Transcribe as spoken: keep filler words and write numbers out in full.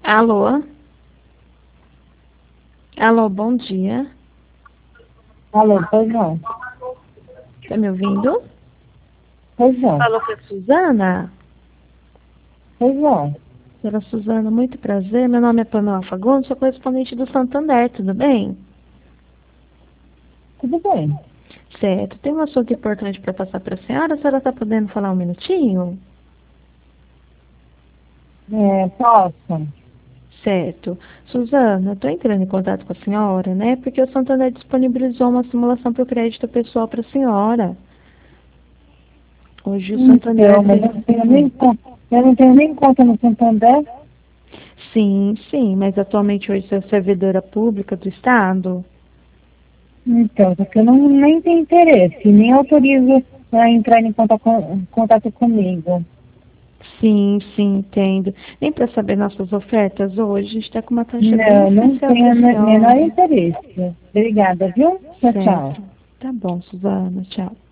Alô? Alô, bom dia. Alô, pois não. Tá me ouvindo? Pois não. Alô, é Suzana? Pois não. Dona Suzana, muito prazer. Meu nome é Pamela Fagundes, sou correspondente do Santander, tudo bem? Tudo bem. Certo. Tem um assunto importante para passar para a senhora. A senhora está podendo falar um minutinho? É, posso? Certo. Suzana, estou entrando em contato com a senhora, né? Porque o Santander disponibilizou uma simulação para o crédito pessoal para a senhora. Hoje o Santander Então, mas eu tem... não tenho Hum. nem conta. Eu não tenho nem conta no Santander. Sim, sim, mas atualmente hoje você é servidora pública do Estado? Então, porque eu não, nem tenho interesse, nem autorizo a entrar em contato, com, contato comigo. Sim, sim, entendo. Nem para saber nossas ofertas hoje, a gente está com uma taxa bem Não, não especial para tenho a o menor senhora. interesse. Obrigada, viu? Tchau, tchau. Certo. Tá bom, Suzana. Tchau.